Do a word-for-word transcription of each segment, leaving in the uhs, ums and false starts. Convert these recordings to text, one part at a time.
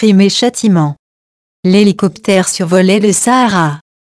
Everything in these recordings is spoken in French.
crime et châtiment. L'hélicoptère survolait le Sahara.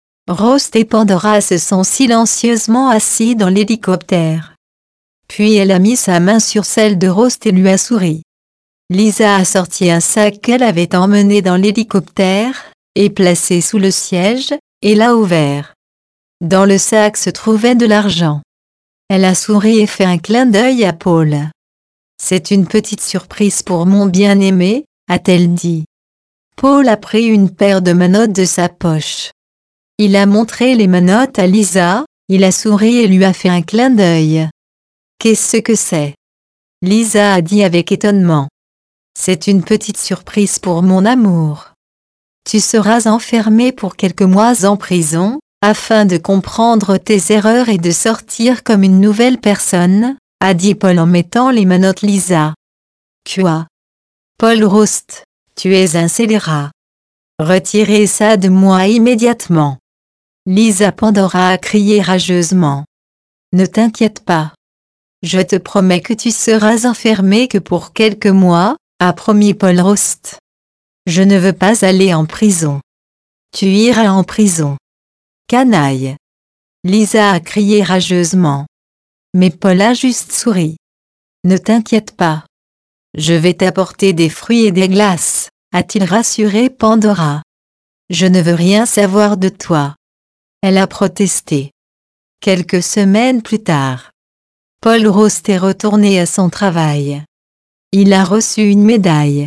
Rost et Pandora se sont silencieusement assis dans l'hélicoptère. Puis elle a mis sa main sur celle de Rost et lui a souri. Lisa a sorti un sac qu'elle avait emmené dans l'hélicoptère, et placé sous le siège, et l'a ouvert. Dans le sac se trouvait de l'argent. Elle a souri et fait un clin d'œil à Paul. « C'est une petite surprise pour mon bien-aimé », a-t-elle dit. Paul a pris une paire de menottes de sa poche. Il a montré les menottes à Lisa, il a souri et lui a fait un clin d'œil. « Qu'est-ce que c'est ?» Lisa a dit avec étonnement. « C'est une petite surprise pour mon amour. Tu seras enfermé pour quelques mois en prison, afin de comprendre tes erreurs et de sortir comme une nouvelle personne, » a dit Paul en mettant les menottes Lisa. « Quoi ? Paul Rost, tu es un scélérat. Retirez ça de moi immédiatement. » Lisa Pandora a crié rageusement. « Ne t'inquiète pas. Je te promets que tu seras enfermé que pour quelques mois, » a promis Paul Rost. « Je ne veux pas aller en prison. »« Tu iras en prison. Canaille. » Lisa a crié rageusement. Mais Paul a juste souri. « Ne t'inquiète pas. Je vais t'apporter des fruits et des glaces, » a-t-il rassuré Pandora. « Je ne veux rien savoir de toi. » Elle a protesté. Quelques semaines plus tard, Paul Rost est retourné à son travail. Il a reçu une médaille.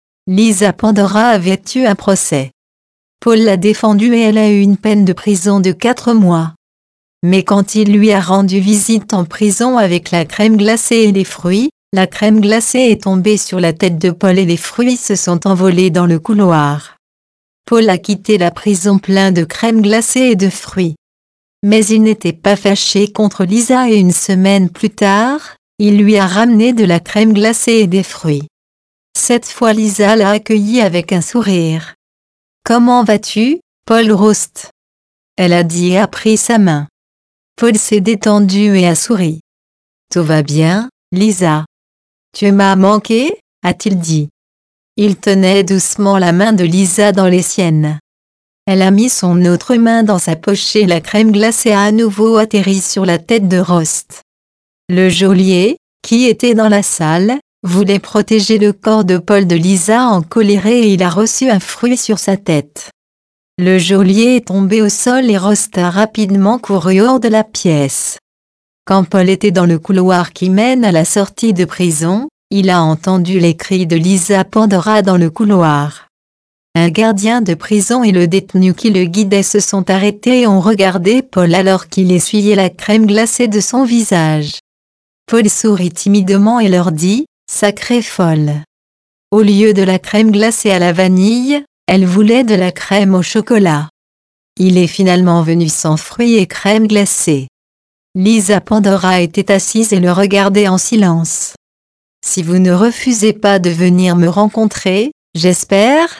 Lisa Pandora avait eu un procès. Paul l'a défendue et elle a eu une peine de prison de quatre mois. Mais quand il lui a rendu visite en prison avec la crème glacée et les fruits, la crème glacée est tombée sur la tête de Paul et les fruits se sont envolés dans le couloir. Paul a quitté la prison plein de crème glacée et de fruits. Mais il n'était pas fâché contre Lisa et une semaine plus tard, il lui a ramené de la crème glacée et des fruits. Cette fois Lisa l'a accueilli avec un sourire. « Comment vas-tu, Paul Rost ?» Elle a dit et a pris sa main. Paul s'est détendu et a souri. « Tout va bien, Lisa. »« Tu m'as manqué ?» a-t-il dit. Il tenait doucement la main de Lisa dans les siennes. Elle a mis son autre main dans sa poche et la crème glacée a à nouveau atterri sur la tête de Rost. Le geôlier, qui était dans la salle, voulait protéger le corps de Paul de Lisa en coléré et il a reçu un fruit sur sa tête. Le geôlier est tombé au sol et Rost a rapidement couru hors de la pièce. Quand Paul était dans le couloir qui mène à la sortie de prison, il a entendu les cris de Lisa Pandora dans le couloir. Un gardien de prison et le détenu qui le guidait se sont arrêtés et ont regardé Paul alors qu'il essuyait la crème glacée de son visage. Paul sourit timidement et leur dit « Sacrée folle ». Au lieu de la crème glacée à la vanille, elle voulait de la crème au chocolat. Il est finalement venu sans fruits et crème glacée. Lisa Pandora était assise et le regardait en silence. « Si vous ne refusez pas de venir me rencontrer, j'espère »,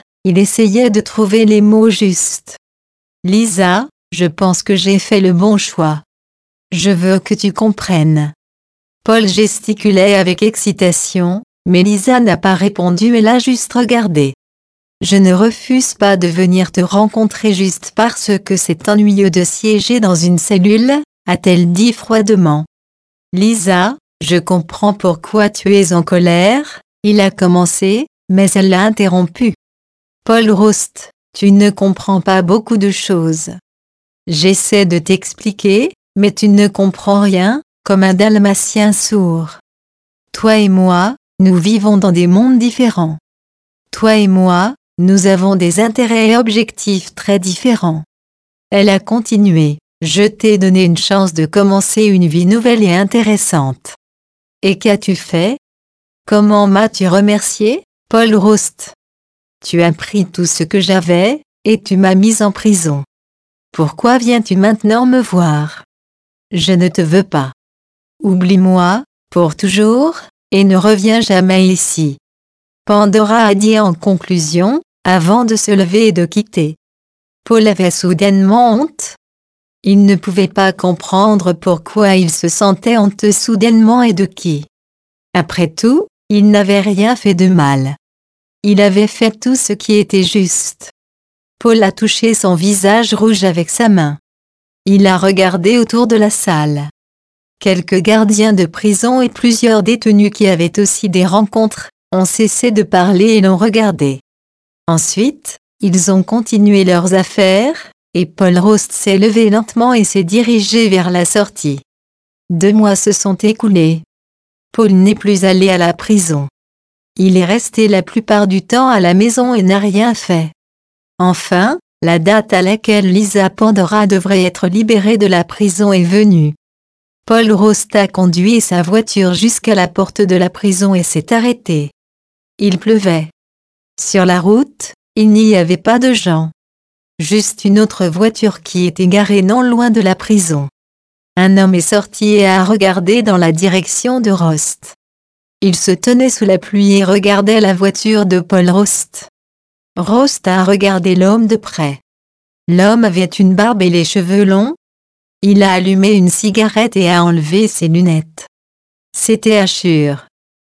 il essayait de trouver les mots justes. « Lisa, je pense que j'ai fait le bon choix. Je veux que tu comprennes. » Paul gesticulait avec excitation, mais Lisa n'a pas répondu et l'a juste regardé. « Je ne refuse pas de venir te rencontrer juste parce que c'est ennuyeux de siéger dans une cellule, » a-t-elle dit froidement. « Lisa, je comprends pourquoi tu es en colère, » il a commencé, mais elle l'a interrompu. « Paul Rost, tu ne comprends pas beaucoup de choses. J'essaie de t'expliquer, mais tu ne comprends rien, comme un dalmatien sourd. Toi et moi, nous vivons dans des mondes différents. Toi et moi, nous avons des intérêts et objectifs très différents. » Elle a continué. « Je t'ai donné une chance de commencer une vie nouvelle et intéressante. Et qu'as-tu fait? Comment m'as-tu remercié, Paul Rost? Tu as pris tout ce que j'avais, et tu m'as mis en prison. Pourquoi viens-tu maintenant me voir? Je ne te veux pas. Oublie-moi, pour toujours, et ne reviens jamais ici. » Pandora a dit en conclusion, avant de se lever et de quitter. Paul avait soudainement honte. Il ne pouvait pas comprendre pourquoi il se sentait honteux soudainement et de qui. Après tout, il n'avait rien fait de mal. Il avait fait tout ce qui était juste. Paul a touché son visage rouge avec sa main. Il a regardé autour de la salle. Quelques gardiens de prison et plusieurs détenus qui avaient aussi des rencontres, ont cessé de parler et l'ont regardé. Ensuite, ils ont continué leurs affaires, et Paul Rost s'est levé lentement et s'est dirigé vers la sortie. Deux mois se sont écoulés. Paul n'est plus allé à la prison. Il est resté la plupart du temps à la maison et n'a rien fait. Enfin, la date à laquelle Lisa Pandora devrait être libérée de la prison est venue. Paul Rost a conduit sa voiture jusqu'à la porte de la prison et s'est arrêté. Il pleuvait. Sur la route, il n'y avait pas de gens. Juste une autre voiture qui était garée non loin de la prison. Un homme est sorti et a regardé dans la direction de Rost. Il se tenait sous la pluie et regardait la voiture de Paul Rost. Rost a regardé l'homme de près. L'homme avait une barbe et les cheveux longs. Il a allumé une cigarette et a enlevé ses lunettes. C'était Ashur.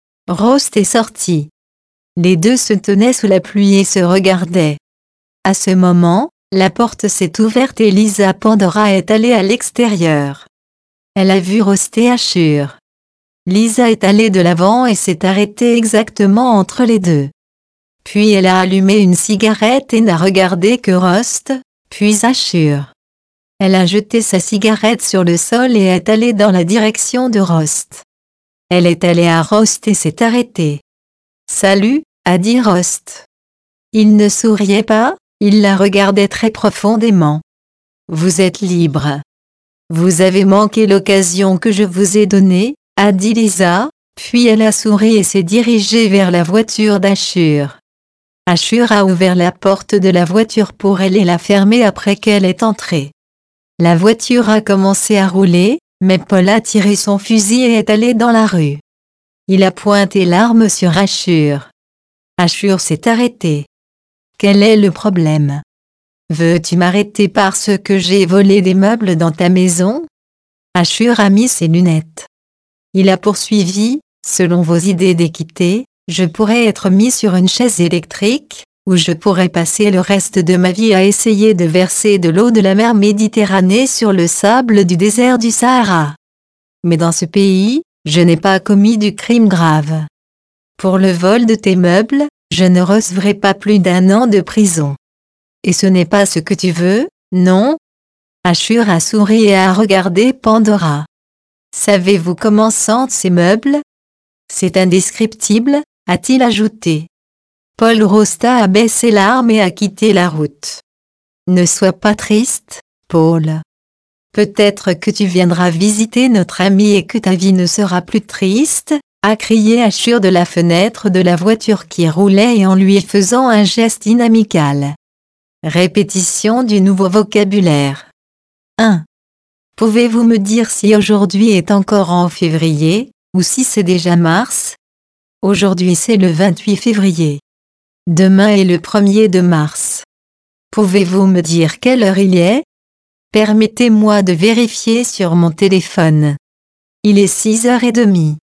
Rost est sorti. Les deux se tenaient sous la pluie et se regardaient. À ce moment, la porte s'est ouverte et Lisa Pandora est allée à l'extérieur. Elle a vu Rost et Ashur. Lisa est allée de l'avant et s'est arrêtée exactement entre les deux. Puis elle a allumé une cigarette et n'a regardé que Rost, puis Ashur. Elle a jeté sa cigarette sur le sol et est allée dans la direction de Rost. Elle est allée à Rost et s'est arrêtée. « Salut », a dit Rost. Il ne souriait pas, il la regardait très profondément. « Vous êtes libre. Vous avez manqué l'occasion que je vous ai donnée, » a dit Lisa, puis elle a souri et s'est dirigée vers la voiture d'Ashur. Ashur a ouvert la porte de la voiture pour elle et l'a fermée après qu'elle est entrée. La voiture a commencé à rouler, mais Paul a tiré son fusil et est allé dans la rue. Il a pointé l'arme sur Ashur. Ashur s'est arrêté. Quel est le problème? Veux-tu m'arrêter parce que j'ai volé des meubles dans ta maison? Ashur a mis ses lunettes. Il a poursuivi, selon vos idées d'équité, je pourrais être mis sur une chaise électrique, ou je pourrais passer le reste de ma vie à essayer de verser de l'eau de la mer Méditerranée sur le sable du désert du Sahara. Mais dans ce pays, je n'ai pas commis du crime grave. Pour le vol de tes meubles, je ne recevrai pas plus d'un an de prison. Et ce n'est pas ce que tu veux, non? Ashur a souri et a regardé Pandora. Savez-vous comment sentent ces meubles? C'est indescriptible, a-t-il ajouté. Paul Rost a baissé l'arme et a quitté la route. Ne sois pas triste, Paul. Peut-être que tu viendras visiter notre ami et que ta vie ne sera plus triste, a crié Ashur de la fenêtre de la voiture qui roulait et en lui faisant un geste inamical. Répétition du nouveau vocabulaire. un. Pouvez-vous me dire si aujourd'hui est encore en février, ou si c'est déjà mars? Aujourd'hui c'est le vingt-huit février. Demain est le premier de mars. Pouvez-vous me dire quelle heure il est? Permettez-moi de vérifier sur mon téléphone. Il est six heures trente.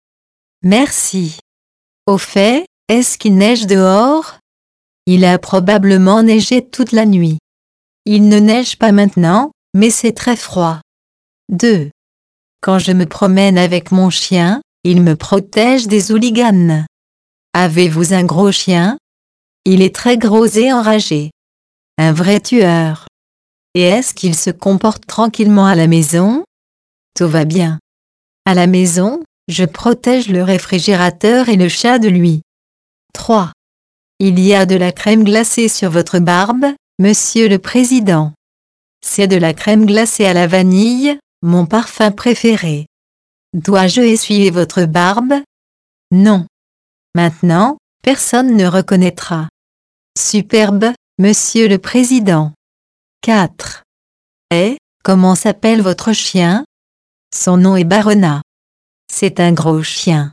Merci. Au fait, est-ce qu'il neige dehors? Il a probablement neigé toute la nuit. Il ne neige pas maintenant, mais c'est très froid. deux. Quand je me promène avec mon chien, il me protège des hooligans. Avez-vous un gros chien? Il est très gros et enragé. Un vrai tueur. Et est-ce qu'il se comporte tranquillement à la maison? Tout va bien. À la maison, je protège le réfrigérateur et le chat de lui. trois. Il y a de la crème glacée sur votre barbe, monsieur le président. C'est de la crème glacée à la vanille, mon parfum préféré. Dois-je essuyer votre barbe? Non. Maintenant, personne ne reconnaîtra. Superbe, monsieur le président. quatre. Eh, comment s'appelle votre chien? Son nom est Barona. C'est un gros chien.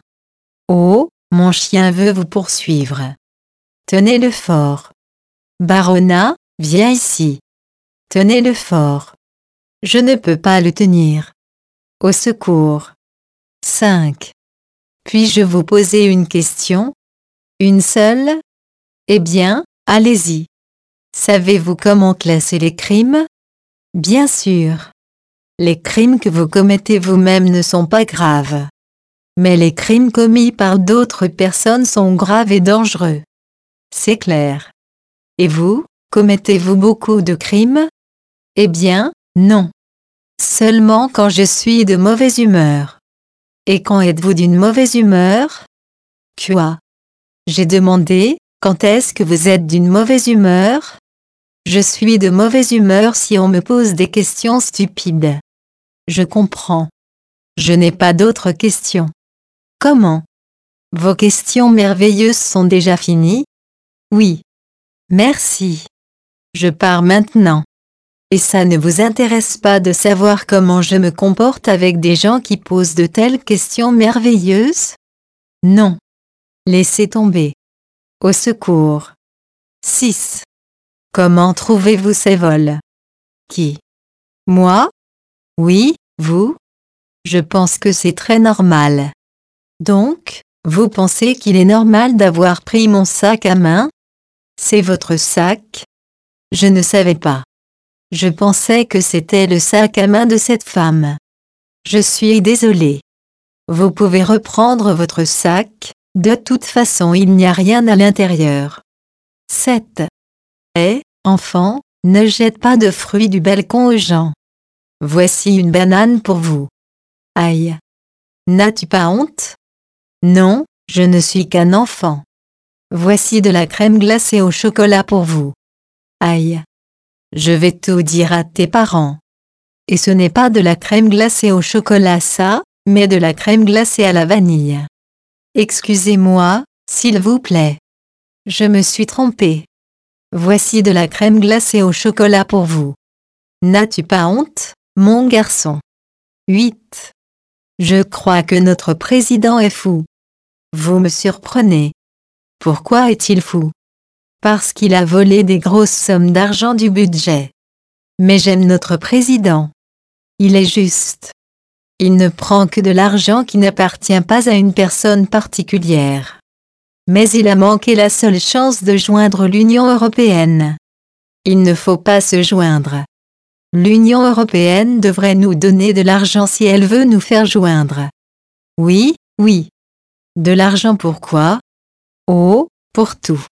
Oh, mon chien veut vous poursuivre. Tenez-le fort. Barona, viens ici. Tenez-le fort. Je ne peux pas le tenir. Au secours. cinq. Puis-je vous poser une question? Une seule? Eh bien, allez-y. Savez-vous comment classer les crimes? Bien sûr. Les crimes que vous commettez vous-même ne sont pas graves. Mais les crimes commis par d'autres personnes sont graves et dangereux. C'est clair. Et vous, commettez-vous beaucoup de crimes? Eh bien, non. Seulement quand je suis de mauvaise humeur. Et quand êtes-vous d'une mauvaise humeur? Quoi? J'ai demandé, quand est-ce que vous êtes d'une mauvaise humeur? Je suis de mauvaise humeur si on me pose des questions stupides. Je comprends. Je n'ai pas d'autres questions. Comment? Vos questions merveilleuses sont déjà finies? Oui. Merci. Je pars maintenant. Et ça ne vous intéresse pas de savoir comment je me comporte avec des gens qui posent de telles questions merveilleuses? Non. Laissez tomber. Au secours. six. Comment trouvez-vous ces vols? Qui? Moi? Oui, vous? Je pense que c'est très normal. Donc, vous pensez qu'il est normal d'avoir pris mon sac à main? C'est votre sac? Je ne savais pas. Je pensais que c'était le sac à main de cette femme. Je suis désolé. Vous pouvez reprendre votre sac, de toute façon il n'y a rien à l'intérieur. sept. Eh, enfant, ne jette pas de fruits du balcon aux gens. Voici une banane pour vous. Aïe. N'as-tu pas honte? Non, je ne suis qu'un enfant. Voici de la crème glacée au chocolat pour vous. Aïe. Je vais tout dire à tes parents. Et ce n'est pas de la crème glacée au chocolat ça, mais de la crème glacée à la vanille. Excusez-moi, s'il vous plaît. Je me suis trompée. Voici de la crème glacée au chocolat pour vous. N'as-tu pas honte, mon garçon? huit. Je crois que notre président est fou. Vous me surprenez. Pourquoi est-il fou? Parce qu'il a volé des grosses sommes d'argent du budget. Mais j'aime notre président. Il est juste. Il ne prend que de l'argent qui n'appartient pas à une personne particulière. Mais il a manqué la seule chance de joindre l'Union européenne. Il ne faut pas se joindre. L'Union européenne devrait nous donner de l'argent si elle veut nous faire joindre. Oui, oui. De l'argent pour quoi? Oh, pour tout.